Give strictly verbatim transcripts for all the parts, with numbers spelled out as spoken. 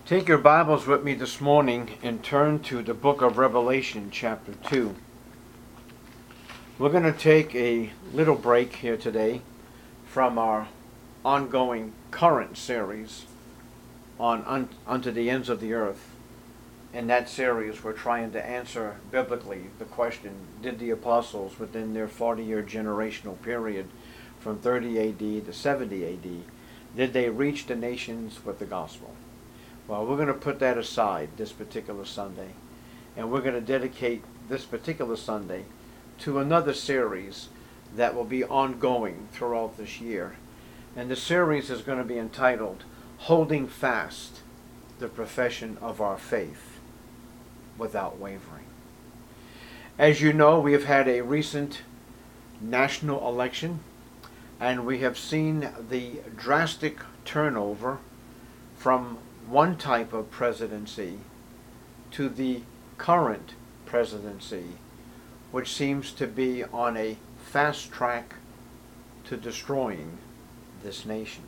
Take your Bibles with me this morning and turn to the book of Revelation, chapter two. We're going to take a little break here today from our ongoing current series on un- Unto the Ends of the Earth. In that series, we're trying to answer biblically the question, did the apostles within their forty-year generational period from thirty A D to seventy A D, did they reach the nations with the gospel? Well, we're going to put that aside this particular Sunday, and we're going to dedicate this particular Sunday to another series that will be ongoing throughout this year. And the series is going to be entitled, Holding Fast the Profession of Our Faith Without Wavering. As you know, we have had a recent national election, and we have seen the drastic turnover from one type of presidency to the current presidency, which seems to be on a fast track to destroying this nation.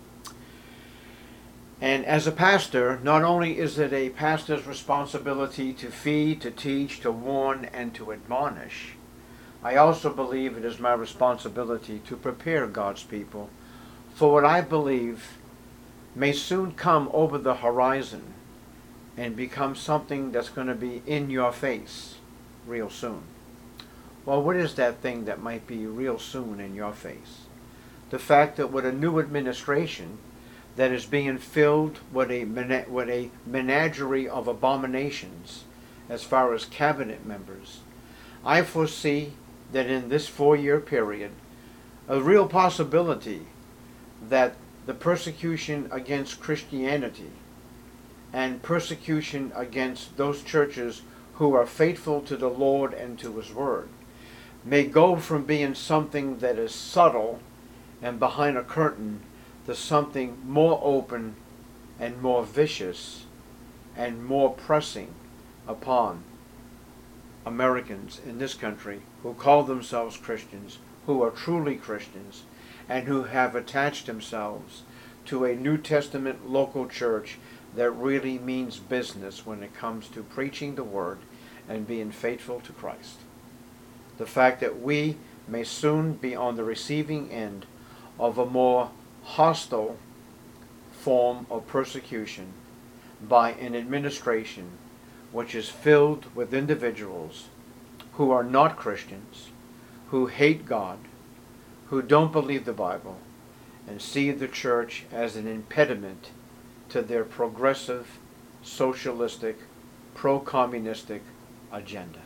And as a pastor, not only is it a pastor's responsibility to feed, to teach, to warn, and to admonish, I also believe it is my responsibility to prepare God's people for what I believe may soon come over the horizon and become something that's going to be in your face real soon. Well, what is that thing that might be real soon in your face? The fact that with a new administration that is being filled with a, with a menagerie of abominations as far as cabinet members, I foresee that in this four-year period, a real possibility that the persecution against Christianity and persecution against those churches who are faithful to the Lord and to His Word may go from being something that is subtle and behind a curtain to something more open and more vicious and more pressing upon Americans in this country who call themselves Christians, who are truly Christians, and who have attached themselves to a New Testament local church that really means business when it comes to preaching the Word and being faithful to Christ. The fact that we may soon be on the receiving end of a more hostile form of persecution by an administration which is filled with individuals who are not Christians, who hate God, who don't believe the Bible, and see the church as an impediment to their progressive, socialistic, pro-communistic agenda.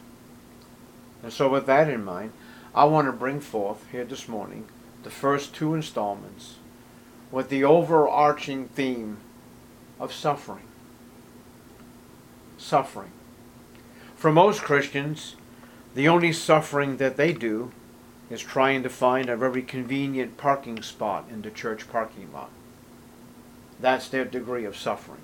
And so with that in mind, I want to bring forth here this morning the first two installments with the overarching theme of suffering. Suffering. For most Christians, the only suffering that they do is trying to find a very convenient parking spot in the church parking lot. That's their degree of suffering.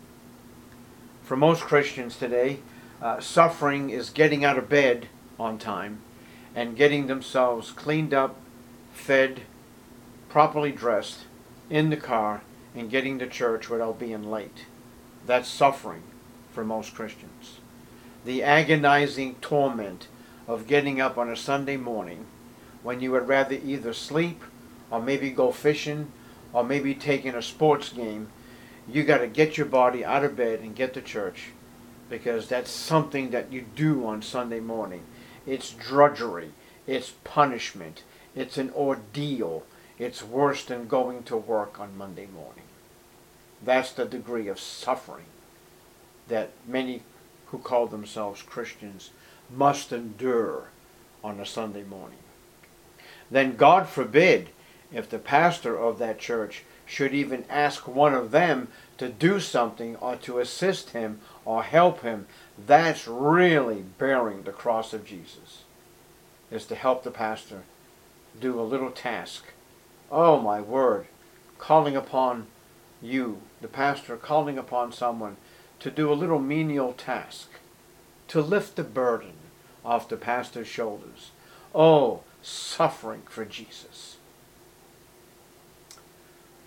For most Christians today, uh, suffering is getting out of bed on time and getting themselves cleaned up, fed, properly dressed, in the car, and getting to church without being late. That's suffering for most Christians. The agonizing torment of getting up on a Sunday morning when you would rather either sleep or maybe go fishing or maybe take in a sports game. You got to get your body out of bed and get to church because that's something that you do on Sunday morning. It's drudgery. It's punishment. It's an ordeal. It's worse than going to work on Monday morning. That's the degree of suffering that many who call themselves Christians must endure on a Sunday morning. Then God forbid if the pastor of that church should even ask one of them to do something or to assist him or help him. That's really bearing the cross of Jesus, is to help the pastor do a little task. Oh my word, calling upon you, the pastor, calling upon someone to do a little menial task, to lift the burden off the pastor's shoulders. Oh, suffering for Jesus.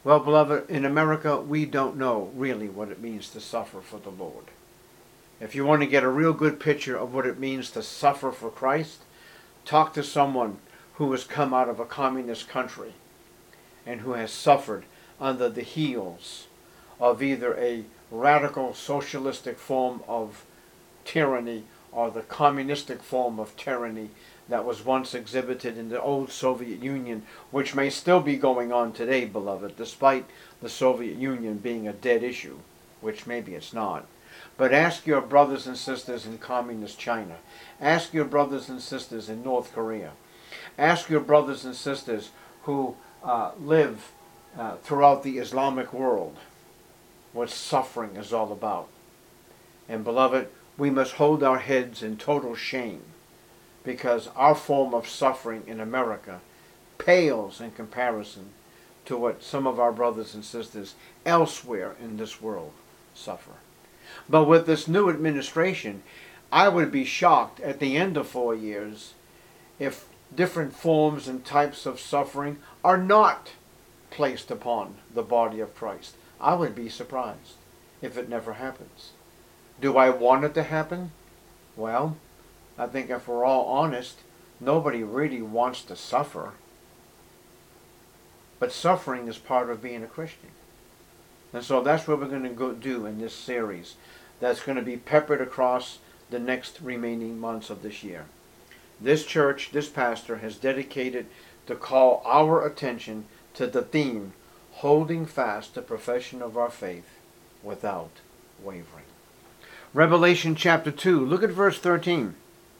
Well, beloved, in America, we don't know really what it means to suffer for the Lord. If you want to get a real good picture of what it means to suffer for Christ, talk to someone who has come out of a communist country and who has suffered under the heels of either a radical socialistic form of tyranny or the communistic form of tyranny that was once exhibited in the old Soviet Union, which may still be going on today, beloved, despite the Soviet Union being a dead issue, which maybe it's not. But ask your brothers and sisters in communist China. Ask your brothers and sisters in North Korea. Ask your brothers and sisters who uh, live uh, throughout the Islamic world what suffering is all about. And beloved, we must hold our heads in total shame, because our form of suffering in America pales in comparison to what some of our brothers and sisters elsewhere in this world suffer. But with this new administration, I would be shocked at the end of four years if different forms and types of suffering are not placed upon the body of Christ. I would be surprised if it never happens. Do I want it to happen? Well, I think if we're all honest, nobody really wants to suffer. But suffering is part of being a Christian. And so that's what we're going to go do in this series that's going to be peppered across the next remaining months of this year. This church, this pastor, has dedicated to call our attention to the theme, holding fast the profession of our faith without wavering. Revelation chapter two, look at verse thirteen.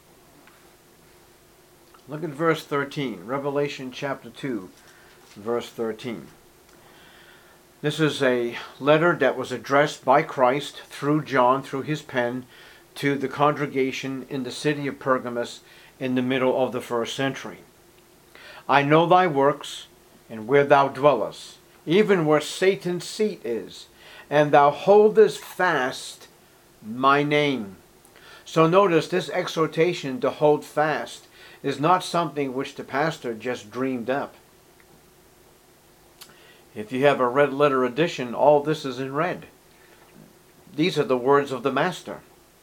Look at verse thirteen. Revelation chapter two, verse thirteen. This is a letter that was addressed by Christ through John, through his pen, to the congregation in the city of Pergamos in the middle of the first century. I know thy works, and where thou dwellest, even where Satan's seat is, and thou holdest fast my name. So notice this exhortation to hold fast is not something which the pastor just dreamed up. If you have a red letter edition, all this is in red. These are the words of the master.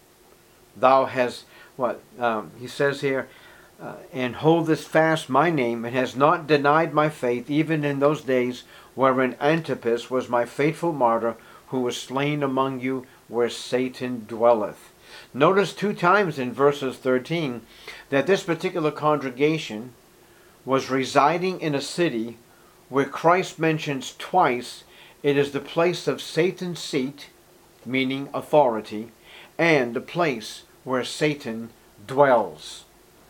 Thou hast, what, um, he says here, uh, and holdest fast my name, and has not denied my faith, even in those days wherein Antipas was my faithful martyr, who was slain among you where Satan dwelleth. Notice two times in verses thirteen that this particular congregation was residing in a city where Christ mentions twice it is the place of Satan's seat, meaning authority, and the place where Satan dwells.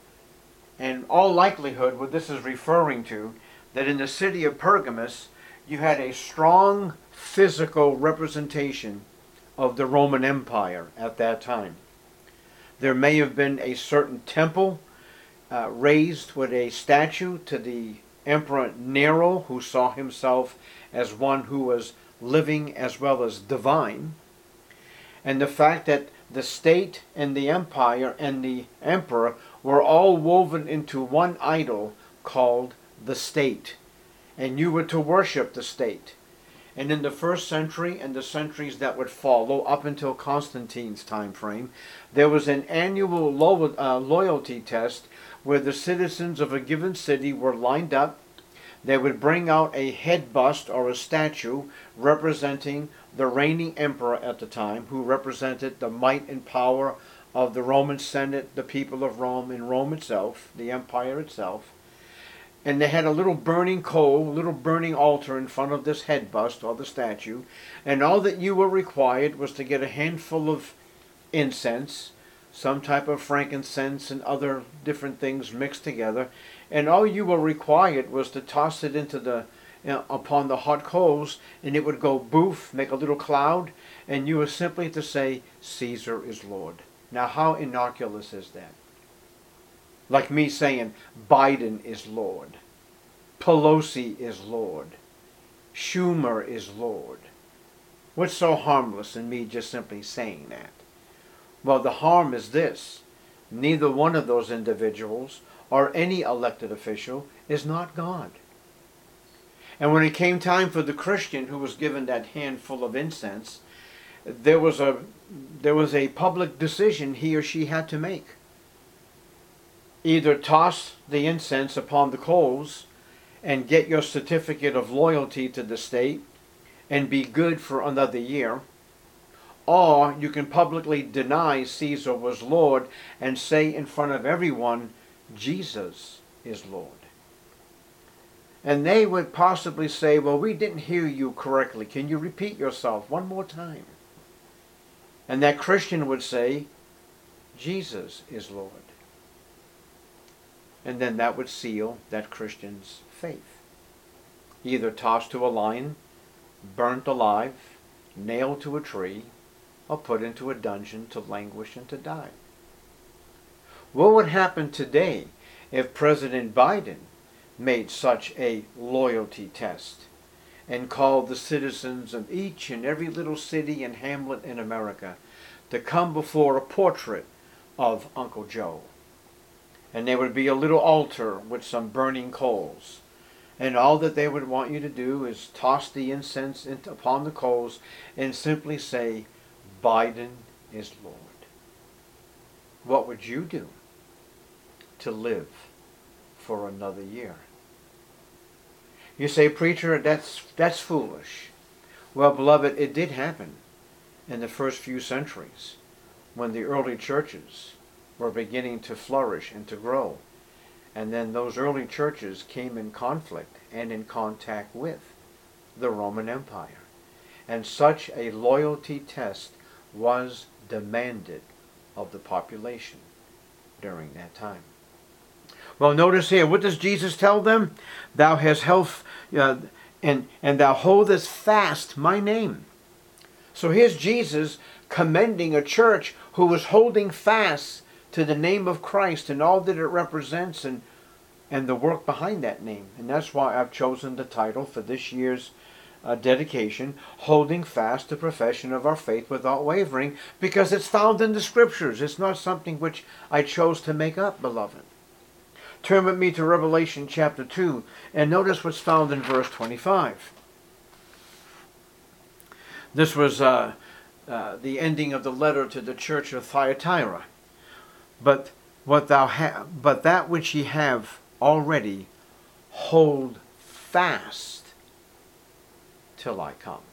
And all likelihood, what this is referring to, that in the city of Pergamos, you had a strong physical representation of the Roman Empire at that time. There may have been a certain temple uh, raised with a statue to the Emperor Nero, who saw himself as one who was living as well as divine. And the fact that the state and the empire and the emperor were all woven into one idol called the state. And you were to worship the state. And in the first century and the centuries that would follow, up until Constantine's time frame, there was an annual lo uh, loyalty test where the citizens of a given city were lined up. They would bring out a head bust or a statue representing the reigning emperor at the time, who represented the might and power of the Roman Senate, the people of Rome, and Rome itself, the empire itself. And they had a little burning coal, a little burning altar in front of this head bust or the statue. And all that you were required was to get a handful of incense, some type of frankincense and other different things mixed together. And all you were required was to toss it into the, you know, upon the hot coals, and it would go boof, make a little cloud, and you were simply to say, Caesar is Lord. Now how innocuous is that? Like me saying, Biden is Lord. Pelosi is Lord. Schumer is Lord. What's so harmless in me just simply saying that? Well, the harm is this. Neither one of those individuals or any elected official is not God. And when it came time for the Christian who was given that handful of incense, there was a there was a public decision he or she had to make. Either toss the incense upon the coals and get your certificate of loyalty to the state and be good for another year, or you can publicly deny Caesar was Lord and say in front of everyone, Jesus is Lord. And they would possibly say, well, we didn't hear you correctly. Can you repeat yourself one more time? And that Christian would say, Jesus is Lord. And then that would seal that Christian's faith. Either tossed to a lion, burnt alive, nailed to a tree, or put into a dungeon to languish and to die. What would happen today if President Biden made such a loyalty test and called the citizens of each and every little city and hamlet in America to come before a portrait of Uncle Joe? And there would be a little altar with some burning coals. And all that they would want you to do is toss the incense into, upon the coals and simply say, Biden is Lord. What would you do to live for another year? You say, preacher, that's, that's foolish. Well, beloved, it did happen in the first few centuries when the early churches were beginning to flourish and to grow. And then those early churches came in conflict and in contact with the Roman Empire. And such a loyalty test was demanded of the population during that time. Well, notice here, what does Jesus tell them? Thou hast held, uh, and, and thou holdest fast my name. So here's Jesus commending a church who was holding fast to the name of Christ and all that it represents and, and the work behind that name. And that's why I've chosen the title for this year's uh, dedication, Holding Fast the Profession of Our Faith Without Wavering, because it's found in the Scriptures. It's not something which I chose to make up, beloved. Turn with me to Revelation chapter two and notice what's found in verse twenty-five. This was uh, uh, the ending of the letter to the church of Thyatira. But what thou have, but that which ye have already, hold fast till I come.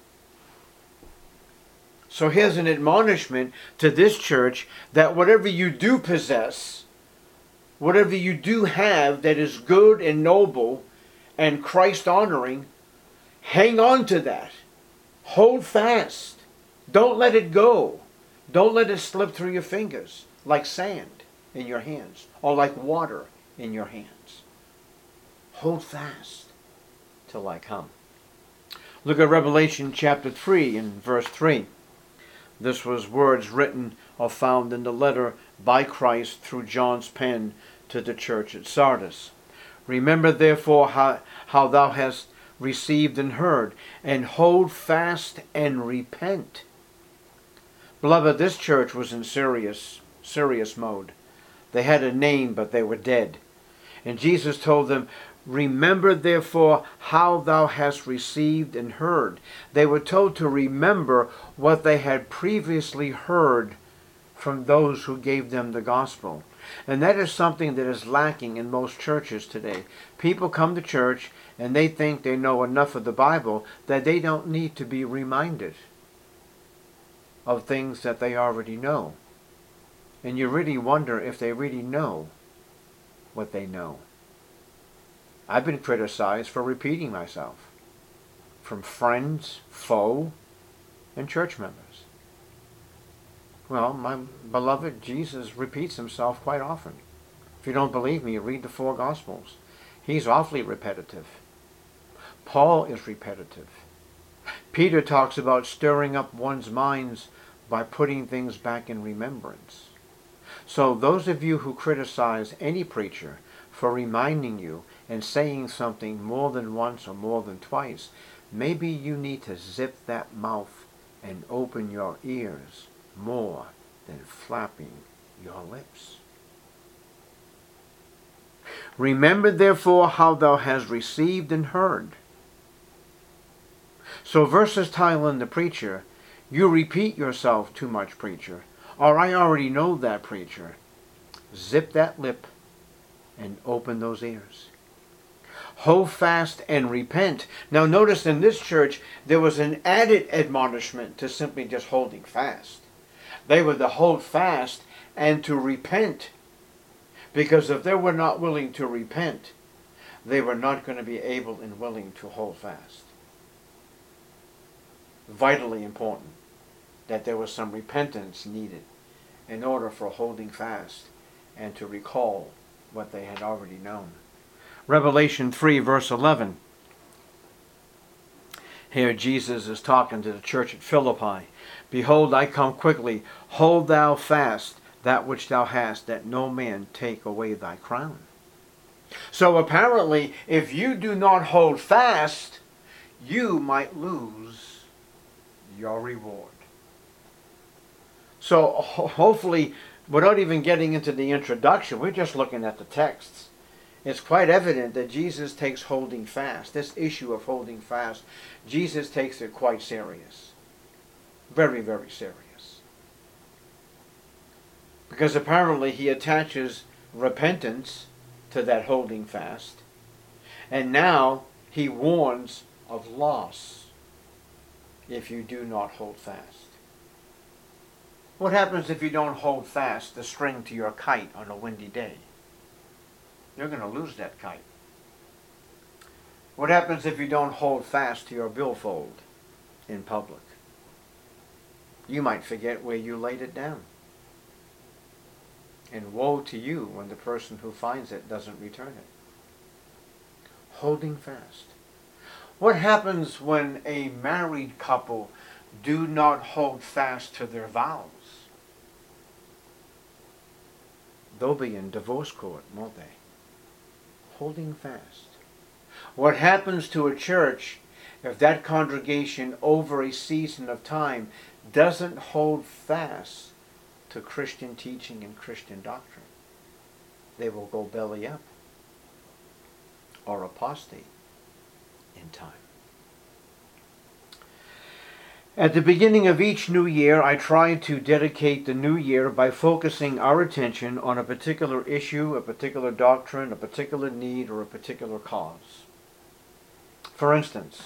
So here's an admonishment to this church that whatever you do possess, whatever you do have that is good and noble and Christ honoring, hang on to that. Hold fast. Don't let it go. Don't let it slip through your fingers like sand in your hands or like water in your hands. Hold fast till I come. Look at Revelation chapter three and verse three. This was words written or found in the letter by Christ through John's pen to the church at Sardis. Remember therefore how, how thou hast received and heard, and hold fast and repent. Beloved, this church was in serious, serious mode. They had a name, but they were dead. And Jesus told them, remember therefore how thou hast received and heard. They were told to remember what they had previously heard from those who gave them the gospel. And that is something that is lacking in most churches today. People come to church and they think they know enough of the Bible that they don't need to be reminded of things that they already know. And you really wonder if they really know what they know. I've been criticized for repeating myself from friends, foe, and church members. Well, my beloved, Jesus repeats himself quite often. If you don't believe me, read the four Gospels. He's awfully repetitive. Paul is repetitive. Peter talks about stirring up one's minds by putting things back in remembrance. So those of you who criticize any preacher for reminding you and saying something more than once or more than twice, maybe you need to zip that mouth and open your ears more than flapping your lips. Remember therefore how thou hast received and heard. So versus telling the preacher, you repeat yourself too much, preacher, or I already know that, preacher, zip that lip and open those ears. Hold fast and repent. Now notice in this church there was an added admonishment to simply just holding fast. They were to hold fast and to repent. Because if they were not willing to repent, they were not going to be able and willing to hold fast. Vitally important that there was some repentance needed in order for holding fast and to recall what they had already known. Revelation three verse eleven. Here Jesus is talking to the church at Philippi. Behold, I come quickly. Hold thou fast that which thou hast, that no man take away thy crown. So apparently, if you do not hold fast, you might lose your reward. So ho- hopefully, without even getting into the introduction, we're just looking at the texts. It's quite evident that Jesus takes holding fast, this issue of holding fast, Jesus takes it quite serious. Very, very serious. Because apparently he attaches repentance to that holding fast. And now he warns of loss if you do not hold fast. What happens if you don't hold fast the string to your kite on a windy day? You're going to lose that kite. What happens if you don't hold fast to your billfold in public? You might forget where you laid it down. And woe to you when the person who finds it doesn't return it. Holding fast. What happens when a married couple do not hold fast to their vows? They'll be in divorce court, won't they? Holding fast. What happens to a church if that congregation over a season of time doesn't hold fast to Christian teaching and Christian doctrine? They will go belly up or apostate in time. At the beginning of each new year, I try to dedicate the new year by focusing our attention on a particular issue, a particular doctrine, a particular need, or a particular cause. For instance,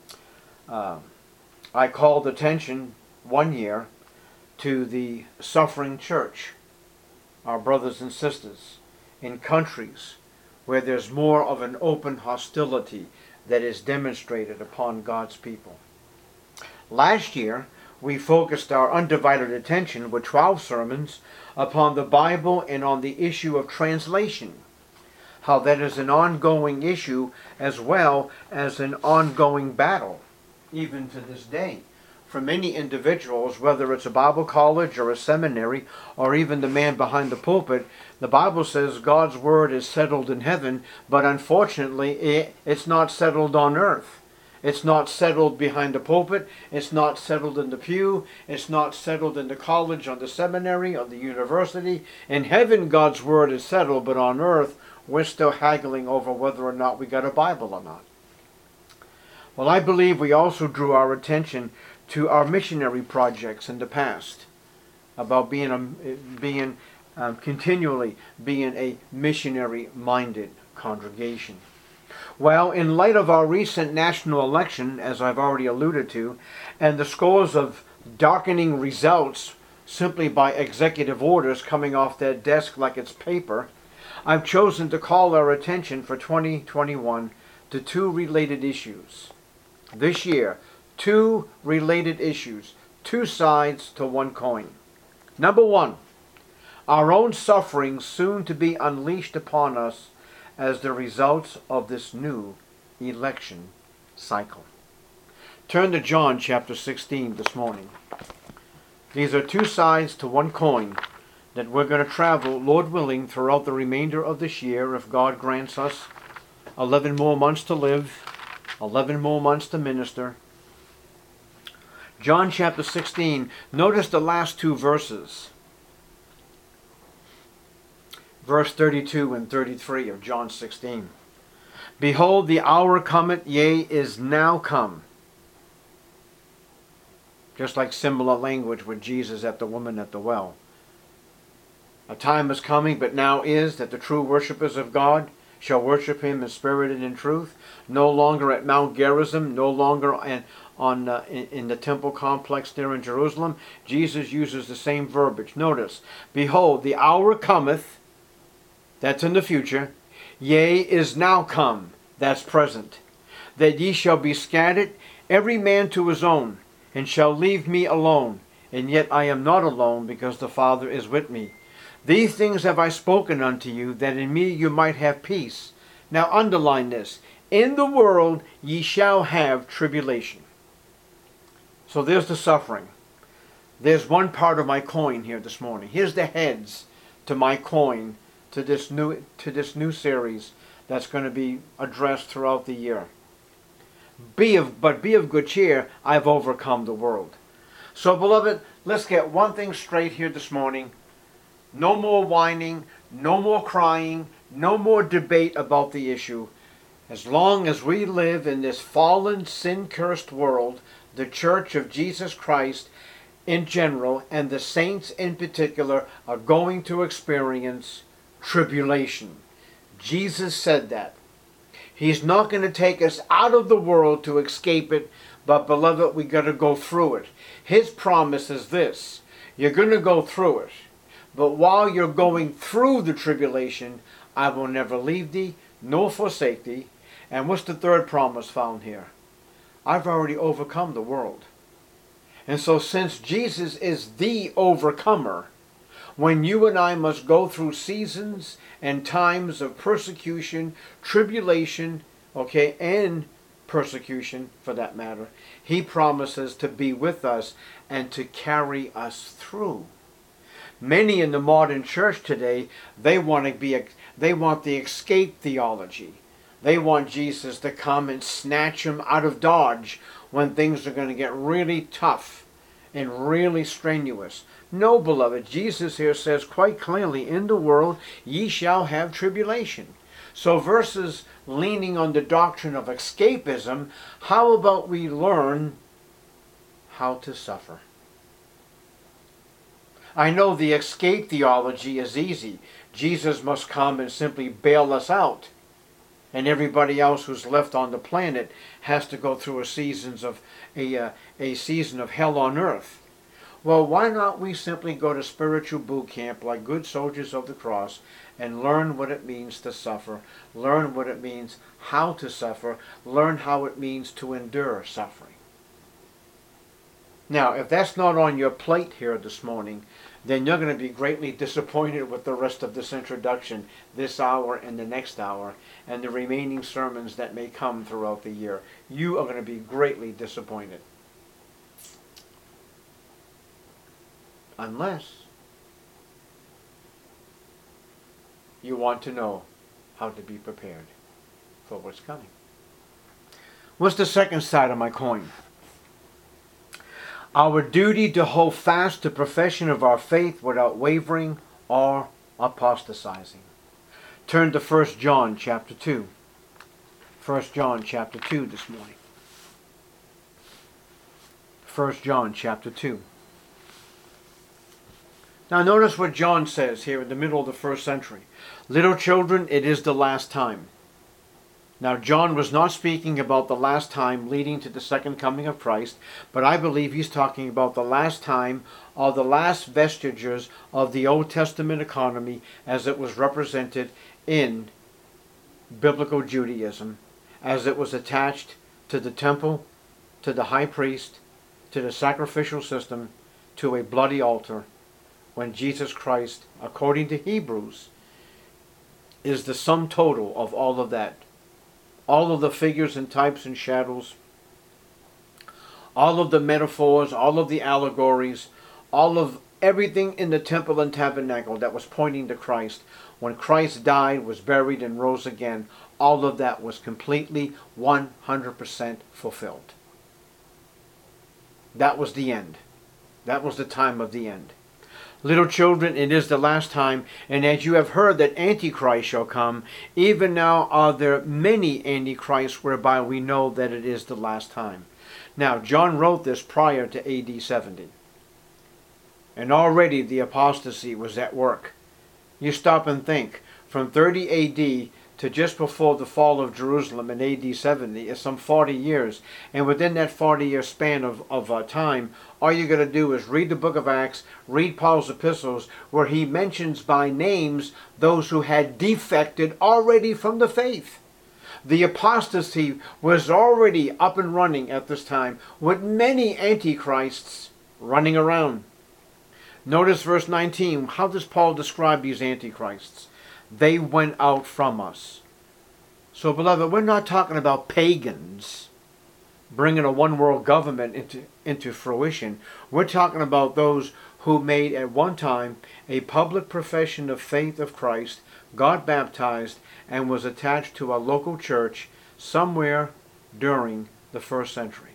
uh, I called attention one year to the suffering church, our brothers and sisters, in countries where there's more of an open hostility that is demonstrated upon God's people. Last year, we focused our undivided attention with twelve sermons upon the Bible and on the issue of translation, how that is an ongoing issue as well as an ongoing battle, even to this day. For many individuals, whether it's a Bible college or a seminary, or even the man behind the pulpit, the Bible says God's word is settled in heaven, but unfortunately it's not settled on earth. It's not settled behind the pulpit. It's not settled in the pew. It's not settled in the college, or the seminary, or the university. In heaven, God's word is settled, but on earth, we're still haggling over whether or not we got a Bible or not. Well, I believe we also drew our attention to our missionary projects in the past, about being a, being um, continually being a missionary-minded congregation. Well, in light of our recent national election, as I've already alluded to, and the scores of darkening results simply by executive orders coming off their desk like it's paper, I've chosen to call our attention for twenty twenty-one to two related issues. This year, two related issues, two sides to one coin. Number one, our own suffering soon to be unleashed upon us as the results of this new election cycle. Turn to John chapter sixteen this morning. These are two sides to one coin that we're going to travel, Lord willing, throughout the remainder of this year, if God grants us eleven more months to live, eleven more months to minister. John chapter sixteen, notice the last two verses. Verse thirty-two and thirty-three of John sixteen. Behold, the hour cometh, yea, is now come, Just like similar language with Jesus at the woman at the well. A time is coming, but now is, that the true worshippers of God shall worship him in spirit and in truth, no longer at Mount Gerizim, no longer in, on, uh, in, in the temple complex there in Jerusalem. Jesus uses the same verbiage. Notice, behold, the hour cometh, that's in the future, yea, is now come, that's present, that ye shall be scattered, every man to his own, and shall leave me alone. And yet I am not alone, because the Father is with me. These things have I spoken unto you, that in me you might have peace. Now underline this. In the world ye shall have tribulation. So there's the suffering. There's one part of my coin here this morning. Here's the heads to my coin, to this new, to this new series that's going to be addressed throughout the year. Be of, but be of good cheer, I've overcome the world. So beloved, let's get one thing straight here this morning. No more whining, no more crying, no more debate about the issue. As long as we live in this fallen, sin-cursed world, the Church of Jesus Christ in general, and the saints in particular, are going to experience tribulation. Jesus said that. He's not going to take us out of the world to escape it, but beloved, we got to go through it. His promise is this. You're going to go through it. But while you're going through the tribulation, I will never leave thee, nor forsake thee. And what's the third promise found here? I've already overcome the world. And so since Jesus is the overcomer, when you and I must go through seasons and times of persecution, tribulation, okay, and persecution for that matter, he promises to be with us and to carry us through. Many in the modern church today, they want to be, they want the escape theology. They want Jesus to come and snatch them out of Dodge when things are going to get really tough and really strenuous. No, beloved, Jesus here says quite clearly, in the world ye shall have tribulation. So versus leaning on the doctrine of escapism, how about we learn how to suffer? I know the escape theology is easy. Jesus must come and simply bail us out. And everybody else who's left on the planet has to go through a seasons of a, uh, a season of hell on earth. Well, why not we simply go to spiritual boot camp like good soldiers of the cross and learn what it means to suffer, learn what it means how to suffer, learn how it means to endure suffering. Now, if that's not on your plate here this morning, then you're going to be greatly disappointed with the rest of this introduction, this hour and the next hour, and the remaining sermons that may come throughout the year. You are going to be greatly disappointed. Unless you want to know how to be prepared for what's coming. What's the second side of my coin? Our duty to hold fast to profession of our faith without wavering or apostatizing. Turn to First John chapter two. First John chapter two this morning. First John chapter two. Now notice what John says here in the middle of the first century. Little children, it is the last time. Now John was not speaking about the last time leading to the second coming of Christ, but I believe he's talking about the last time or the last vestiges of the Old Testament economy as it was represented in biblical Judaism, as it was attached to the temple, to the high priest, to the sacrificial system, to a bloody altar, when Jesus Christ, according to Hebrews, is the sum total of all of that. All of the figures and types and shadows, all of the metaphors, all of the allegories, all of everything in the temple and tabernacle that was pointing to Christ. When Christ died, was buried, and rose again, all of that was completely one hundred percent fulfilled. That was the end. That was the time of the end. Little children, it is the last time, and as you have heard that Antichrist shall come, even now are there many Antichrists whereby we know that it is the last time. Now, John wrote this prior to A D seventy. And already the apostasy was at work. You stop and think, from thirty A D to just before the fall of Jerusalem in A D seventy is some forty years. And within that forty year span of, of uh, time, all you're going to do is read the book of Acts, read Paul's epistles, where he mentions by names those who had defected already from the faith. The apostasy was already up and running at this time, with many antichrists running around. Notice verse nineteen. How does Paul describe these antichrists? They went out from us. So, beloved, we're not talking about pagans bringing a one-world government into, into fruition. We're talking about those who made at one time a public profession of faith of Christ, got baptized, and was attached to a local church somewhere during the first century.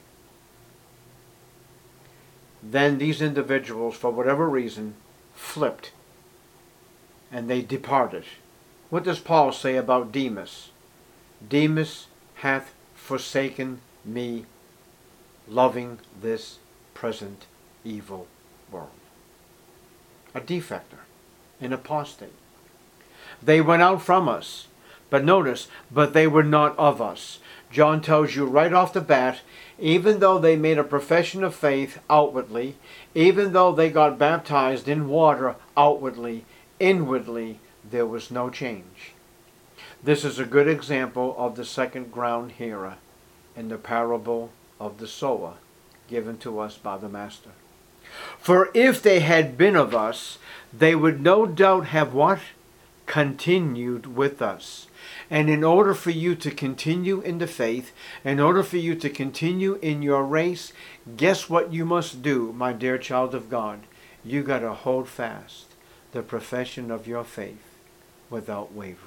Then these individuals, for whatever reason, flipped and they departed. What does Paul say about Demas? Demas hath forsaken me, loving this present evil world. A defector, an apostate. They went out from us. But notice, but they were not of us. John tells you right off the bat, even though they made a profession of faith outwardly, even though they got baptized in water outwardly, inwardly, there was no change. This is a good example of the second ground hearer in the parable of the sower given to us by the Master. For if they had been of us, they would no doubt have what? Continued with us. And in order for you to continue in the faith, in order for you to continue in your race, guess what you must do, my dear child of God? You got to hold fast the profession of your faith without wavering.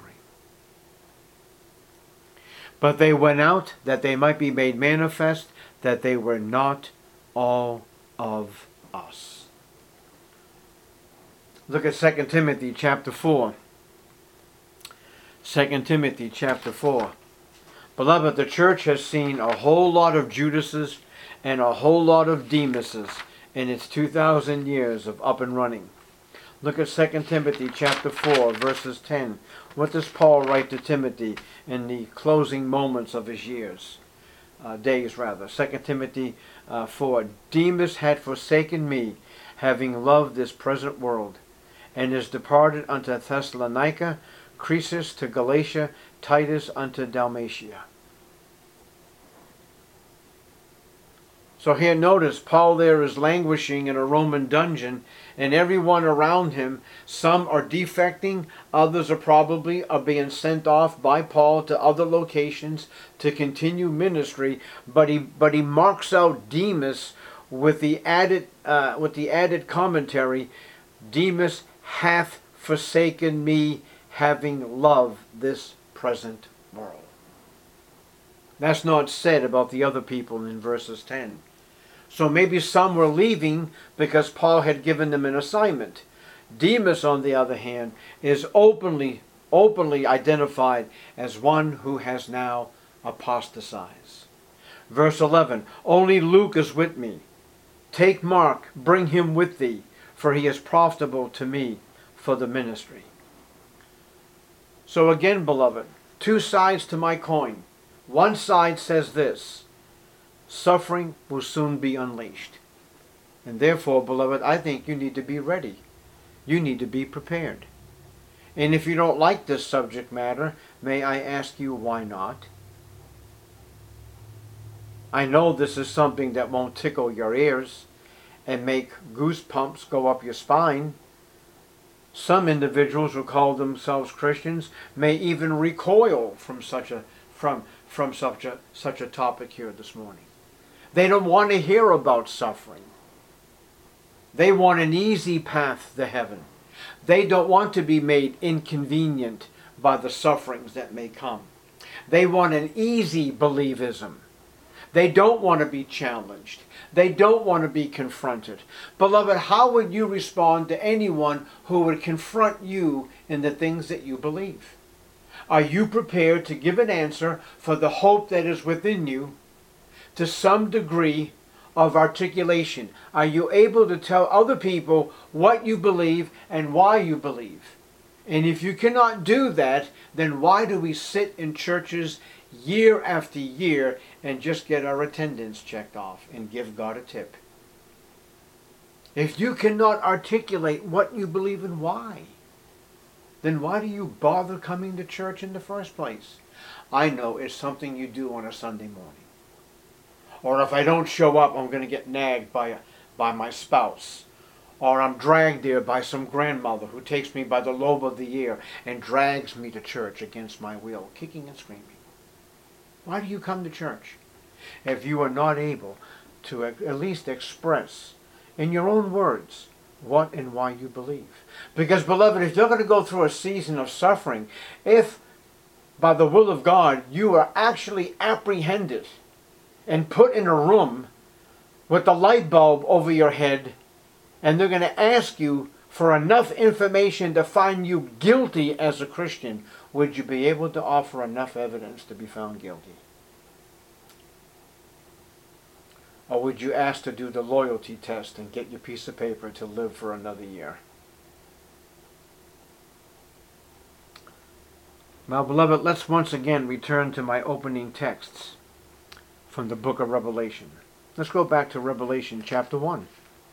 But they went out that they might be made manifest that they were not all of us. Look at Second Timothy chapter four. Second Timothy chapter four. Beloved, the church has seen a whole lot of Judases and a whole lot of Demases in its two thousand years of up and running. Look at Second Timothy chapter four, verses ten. What does Paul write to Timothy in the closing moments of his years? Uh, days, rather. Second Timothy uh, four. Demas had forsaken me, having loved this present world, and is departed unto Thessalonica, Crescens to Galatia, Titus unto Dalmatia. So here notice, Paul there is languishing in a Roman dungeon, and everyone around him, some are defecting, others are probably are being sent off by Paul to other locations to continue ministry, but he but he marks out Demas with the added uh, with the added commentary, Demas hath forsaken me, having loved this present world. That's not said about the other people in verses ten. So maybe some were leaving because Paul had given them an assignment. Demas, on the other hand, is openly, openly identified as one who has now apostatized. Verse eleven, only Luke is with me. Take Mark, bring him with thee, for he is profitable to me for the ministry. So again, beloved, two sides to my coin. One side says this: suffering will soon be unleashed. And therefore, beloved, I think you need to be ready. You need to be prepared. And if you don't like this subject matter, may I ask you why not? I know this is something that won't tickle your ears and make goosebumps go up your spine. Some individuals who call themselves Christians may even recoil from such a from from such a such a topic here this morning. They don't want to hear about suffering. They want an easy path to heaven. They don't want to be made inconvenient by the sufferings that may come. They want an easy believism. They don't want to be challenged. They don't want to be confronted. Beloved, how would you respond to anyone who would confront you in the things that you believe? Are you prepared to give an answer for the hope that is within you? to some degree of articulation? Are you able to tell other people what you believe and why you believe? And if you cannot do that, then why do we sit in churches year after year and just get our attendance checked off and give God a tip? If you cannot articulate what you believe and why, then why do you bother coming to church in the first place? I know it's something you do on a Sunday morning. Or if I don't show up, I'm going to get nagged by, by my spouse. Or I'm dragged there by some grandmother who takes me by the lobe of the ear and drags me to church against my will, kicking and screaming. Why do you come to church if you are not able to at least express in your own words what and why you believe? Because, beloved, if you're going to go through a season of suffering, if by the will of God you are actually apprehended and put in a room with the light bulb over your head, and they're going to ask you for enough information to find you guilty as a Christian, would you be able to offer enough evidence to be found guilty? Or would you ask to do the loyalty test and get your piece of paper to live for another year? Now, beloved, let's once again return to my opening texts from the book of Revelation. Let's go back to Revelation chapter one.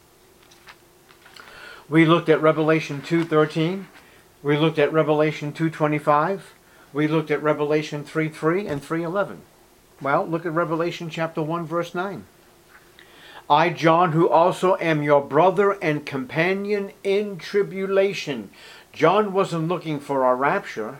We looked at Revelation two thirteen. We looked at Revelation two twenty-five. We looked at Revelation three three and three eleven. Well, look at Revelation chapter one, verse nine. I, John, who also am your brother and companion in tribulation. John wasn't looking for a rapture.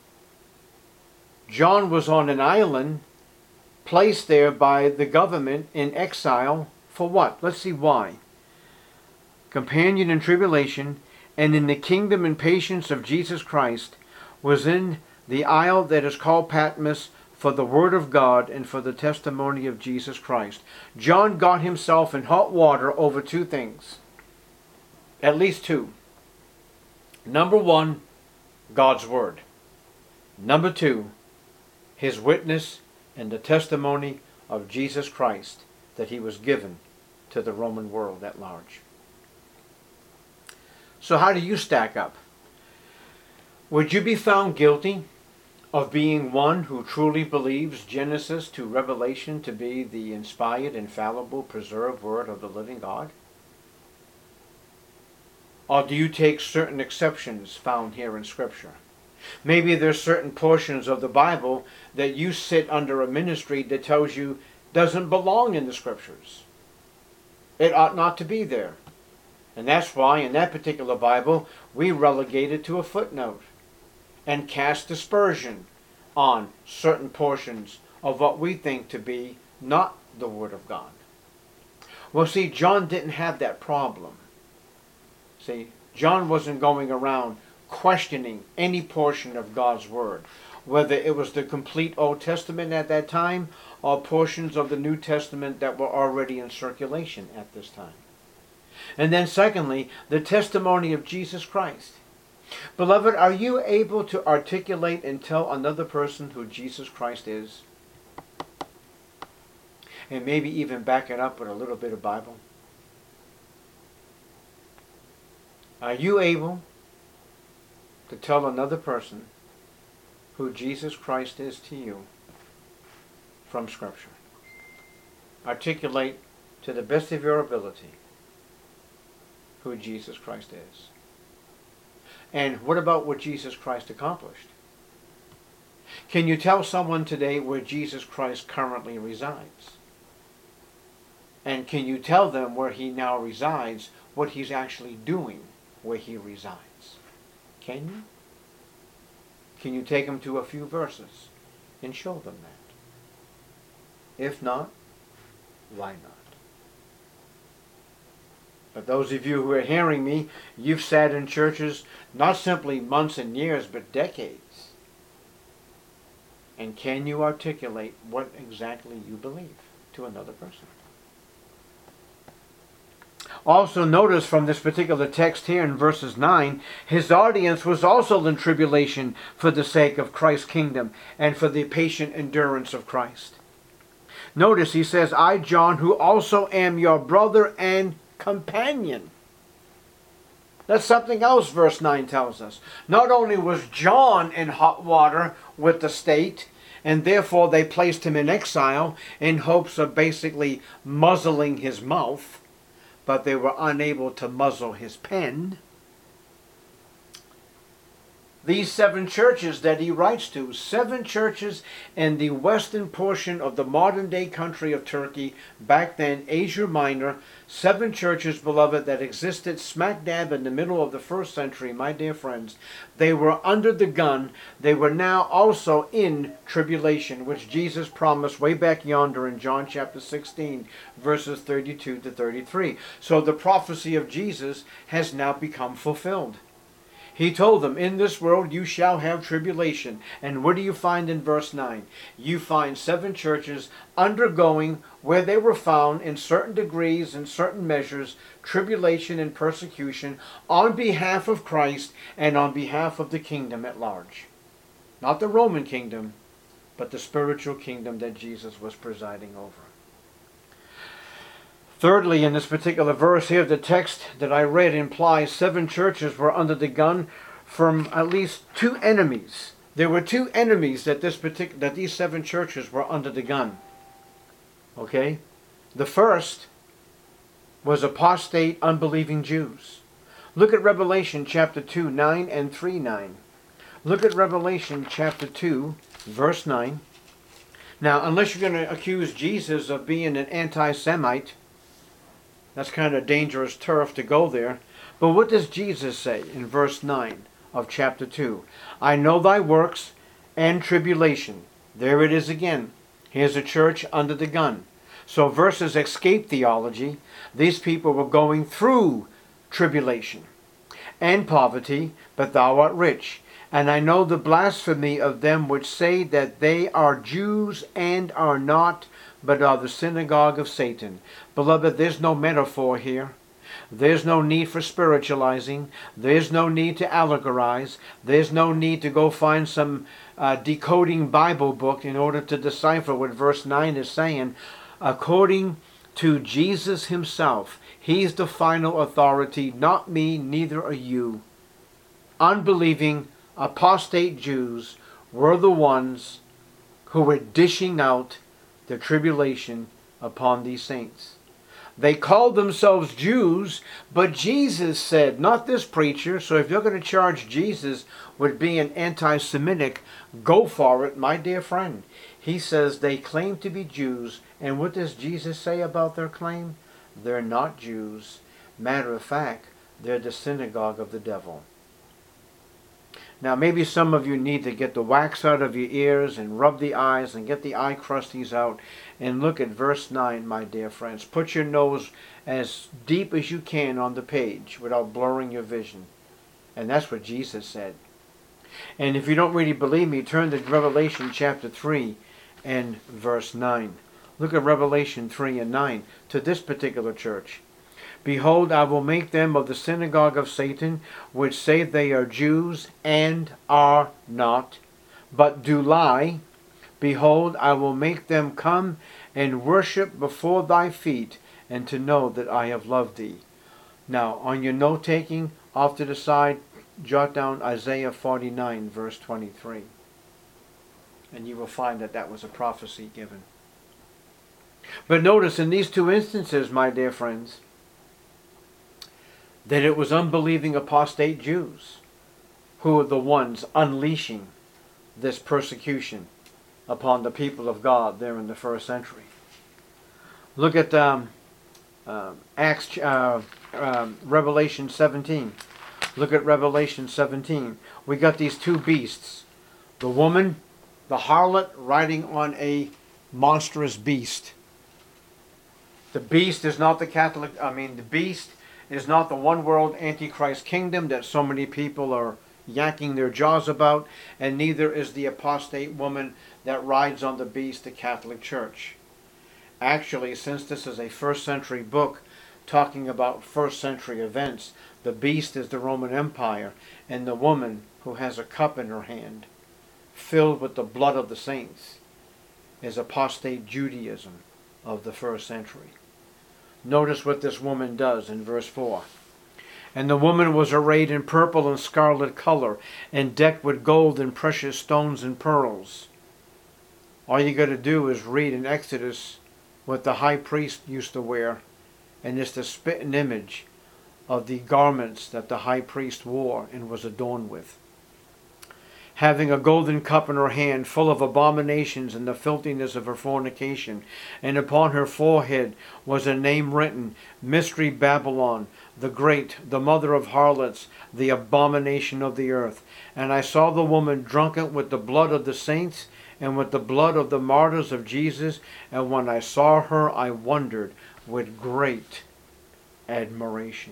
John was on an island, placed there by the government in exile. For what? Let's see why. Companion in tribulation, and in the kingdom and patience of Jesus Christ, was in the isle that is called Patmos, for the word of God and for the testimony of Jesus Christ. John got himself in hot water over two things. At least two. Number one, God's word. Number two, his witness and the testimony of Jesus Christ that he was given to the Roman world at large. So how do you stack up? Would you be found guilty of being one who truly believes Genesis to Revelation to be the inspired, infallible, preserved word of the living God? Or do you take certain exceptions found here in Scripture? Maybe there's certain portions of the Bible that you sit under a ministry that tells you doesn't belong in the Scriptures. It ought not to be there. And that's why in that particular Bible we relegate it to a footnote and cast dispersion on certain portions of what we think to be not the Word of God. Well, see, John didn't have that problem. See, John wasn't going around questioning any portion of God's Word, whether it was the complete Old Testament at that time or portions of the New Testament that were already in circulation at this time. And then secondly, the testimony of Jesus Christ. Beloved, are you able to articulate and tell another person who Jesus Christ is? And maybe even back it up with a little bit of Bible? Are you able to tell another person who Jesus Christ is to you from Scripture? Articulate to the best of your ability who Jesus Christ is. And what about what Jesus Christ accomplished? Can you tell someone today where Jesus Christ currently resides? And can you tell them where he now resides, what he's actually doing where he resides? Can you? Can you take them to a few verses and show them that? If not, why not? But those of you who are hearing me, you've sat in churches not simply months and years, but decades. And can you articulate what exactly you believe to another person? Also notice from this particular text here in verses nine, his audience was also in tribulation for the sake of Christ's kingdom and for the patient endurance of Christ. Notice he says, I, John, who also am your brother and companion. That's something else verse nine tells us. Not only was John in hot water with the state, and therefore they placed him in exile in hopes of basically muzzling his mouth, but they were unable to muzzle his pen. These seven churches that he writes to, seven churches in the western portion of the modern day country of Turkey, back then Asia Minor, seven churches, beloved, that existed smack dab in the middle of the first century, my dear friends. They were under the gun. They were now also in tribulation, which Jesus promised way back yonder in John chapter sixteen, verses thirty-two to thirty-three. So the prophecy of Jesus has now become fulfilled. He told them, in this world you shall have tribulation. And what do you find in verse nine? You find seven churches undergoing, where they were found in certain degrees and certain measures, tribulation and persecution on behalf of Christ and on behalf of the kingdom at large. Not the Roman kingdom, but the spiritual kingdom that Jesus was presiding over. Thirdly, in this particular verse here, the text that I read implies seven churches were under the gun from at least two enemies. There were two enemies that this partic- that these seven churches were under the gun. Okay? The first was apostate, unbelieving Jews. Look at Revelation chapter two, nine and three, nine. Look at Revelation chapter two, verse nine. Now, unless you're going to accuse Jesus of being an anti-Semite, that's kind of dangerous turf to go there. But what does Jesus say in verse nine of chapter two? I know thy works and tribulation. There it is again. Here's a church under the gun. So versus escape theology, these people were going through tribulation and poverty, but thou art rich. And I know the blasphemy of them which say that they are Jews and are not, but are the synagogue of Satan. Beloved, there's no metaphor here. There's no need for spiritualizing. There's no need to allegorize. There's no need to go find some uh, decoding Bible book in order to decipher what verse nine is saying. According to Jesus himself, he's the final authority, not me, neither are you. Unbelieving, apostate Jews were the ones who were dishing out the tribulation upon these saints. They called themselves Jews, but Jesus said, not this preacher. So if you're going to charge Jesus with being anti-Semitic, go for it, my dear friend. He says they claim to be Jews. And what does Jesus say about their claim? They're not Jews. Matter of fact, they're the synagogue of the devil. Now maybe some of you need to get the wax out of your ears and rub the eyes and get the eye crusties out and look at verse nine, my dear friends. Put your nose as deep as you can on the page without blurring your vision. And that's what Jesus said. And if you don't really believe me, turn to Revelation chapter three and verse nine. Look at Revelation three and nine to this particular church. Behold, I will make them of the synagogue of Satan, which say they are Jews, and are not, but do lie. Behold, I will make them come and worship before thy feet, and to know that I have loved thee. Now, on your note-taking, off to the side, jot down Isaiah forty-nine, verse twenty-three. And you will find that that was a prophecy given. But notice in these two instances, my dear friends, that it was unbelieving apostate Jews who were the ones unleashing this persecution upon the people of God there in the first century. Look at um, uh, Acts, uh, uh, Revelation seventeen. Look at Revelation seventeen. We got these two beasts. The woman, the harlot, riding on a monstrous beast. The beast is not the Catholic, I mean the beast is not the one world Antichrist kingdom that so many people are yakking their jaws about, and neither is the apostate woman that rides on the beast, the Catholic Church. Actually, since this is a first century book talking about first century events, the beast is the Roman Empire, and the woman who has a cup in her hand filled with the blood of the saints is apostate Judaism. of the first century. Notice what this woman does in verse four. And the woman was arrayed in purple and scarlet color, and decked with gold and precious stones and pearls. All you got to do is read in Exodus what the high priest used to wear, and it's the spitting image of the garments that the high priest wore and was adorned with. Having a golden cup in her hand, full of abominations and the filthiness of her fornication. And upon her forehead was a name written, Mystery Babylon, the Great, the mother of harlots, the abomination of the earth. And I saw the woman drunken with the blood of the saints, and with the blood of the martyrs of Jesus. And when I saw her, I wondered with great admiration.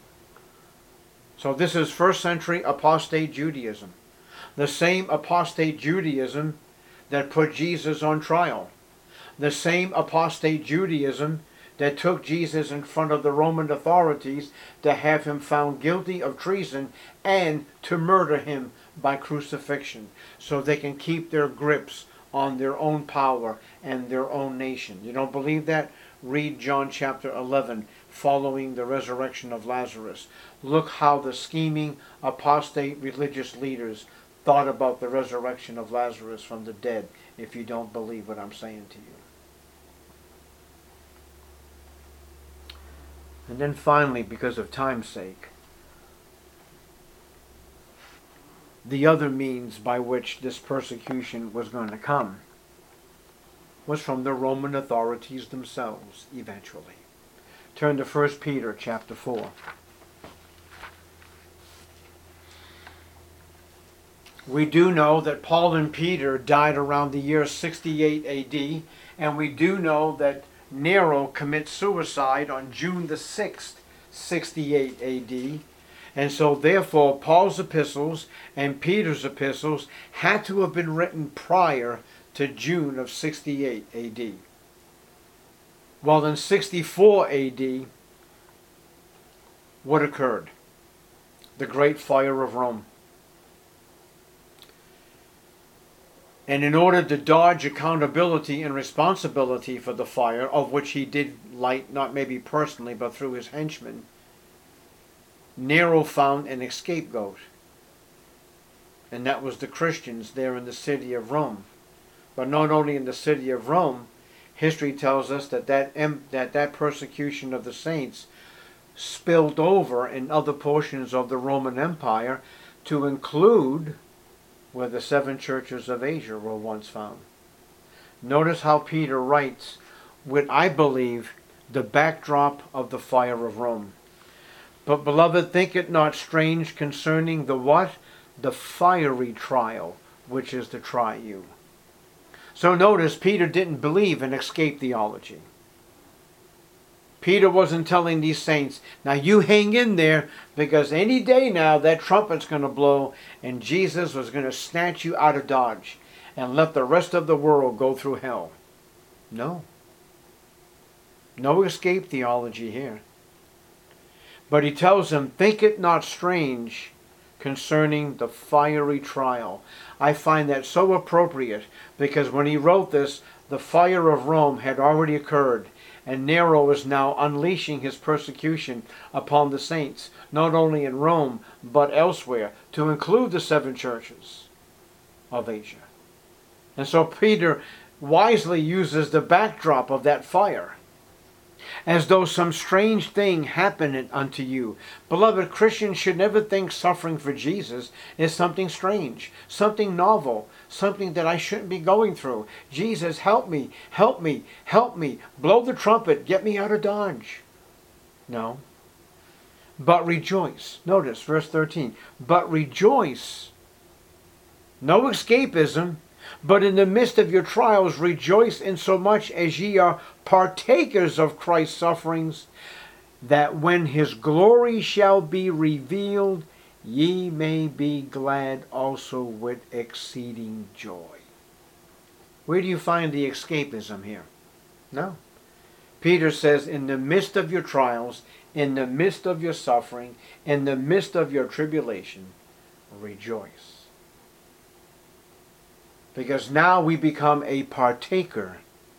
So this is first century apostate Judaism. The same apostate Judaism that put Jesus on trial. The same apostate Judaism that took Jesus in front of the Roman authorities to have him found guilty of treason and to murder him by crucifixion, so they can keep their grips on their own power and their own nation. You don't believe that? Read John chapter eleven, following the resurrection of Lazarus. Look how the scheming apostate religious leaders thought about the resurrection of Lazarus from the dead, if you don't believe what I'm saying to you. And then finally, because of time's sake, the other means by which this persecution was going to come was from the Roman authorities themselves, eventually. Turn to First Peter chapter four. We do know that Paul and Peter died around the year sixty-eight A D, and we do know that Nero commits suicide on June the sixth, sixty-eight A D, and so therefore Paul's epistles and Peter's epistles had to have been written prior to June of sixty-eight A D. Well, in sixty-four A D, what occurred? The Great Fire of Rome. And in order to dodge accountability and responsibility for the fire, of which he did light, not maybe personally, but through his henchmen, Nero found an scapegoat. And that was the Christians there in the city of Rome. But not only in the city of Rome, history tells us that that, that, that persecution of the saints spilled over in other portions of the Roman Empire, to include where the seven churches of Asia were once found. Notice how Peter writes with, I believe, the backdrop of the fire of Rome. But beloved, think it not strange concerning the what? The fiery trial, which is to try you. So notice, Peter didn't believe in escape theology. Peter wasn't telling these saints, now you hang in there, because any day now that trumpet's going to blow and Jesus was going to snatch you out of Dodge and let the rest of the world go through hell. No. No escape theology here. But he tells them, think it not strange concerning the fiery trial. I find that so appropriate, because when he wrote this, the fire of Rome had already occurred. And Nero is now unleashing his persecution upon the saints, not only in Rome, but elsewhere, to include the seven churches of Asia. And so Peter wisely uses the backdrop of that fire, as though some strange thing happened unto you. Beloved, Christians should never think suffering for Jesus is something strange, something novel, something that I shouldn't be going through. Jesus, help me, help me, help me. Blow the trumpet, get me out of Dodge. No. But rejoice. Notice verse thirteen. But rejoice. No escapism. But in the midst of your trials, rejoice insomuch as ye are partakers of Christ's sufferings, that when his glory shall be revealed, ye may be glad also with exceeding joy. Where do you find the escapism here? No. Peter says, in the midst of your trials, in the midst of your suffering, in the midst of your tribulation, rejoice. Because now we become a partaker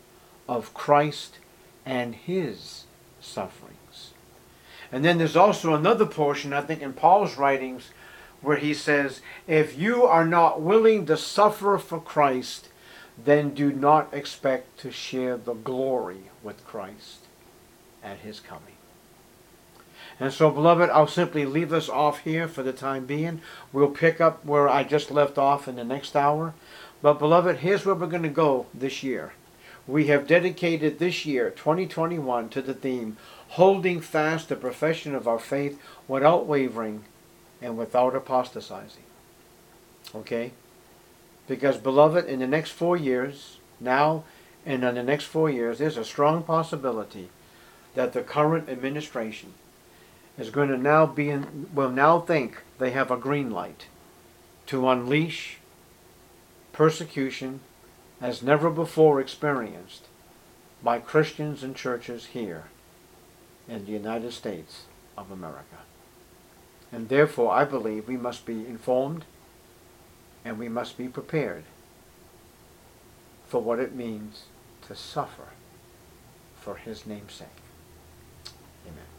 of Christ and his sufferings. And then there's also another portion, I think, in Paul's writings where he says, if you are not willing to suffer for Christ, then do not expect to share the glory with Christ at his coming. And so, beloved, I'll simply leave us off here for the time being. We'll pick up where I just left off in the next hour. But, beloved, here's where we're going to go this year. We have dedicated this year, twenty twenty-one, to the theme, holding fast the profession of our faith without wavering and without apostatizing. Okay? Because, beloved, in the next four years, now and in the next four years, there's a strong possibility that the current administration is going to now be in, will now think they have a green light to unleash persecution as never before experienced by Christians and churches here in the United States of America. And therefore, I believe we must be informed and we must be prepared for what it means to suffer for his name's sake. Amen.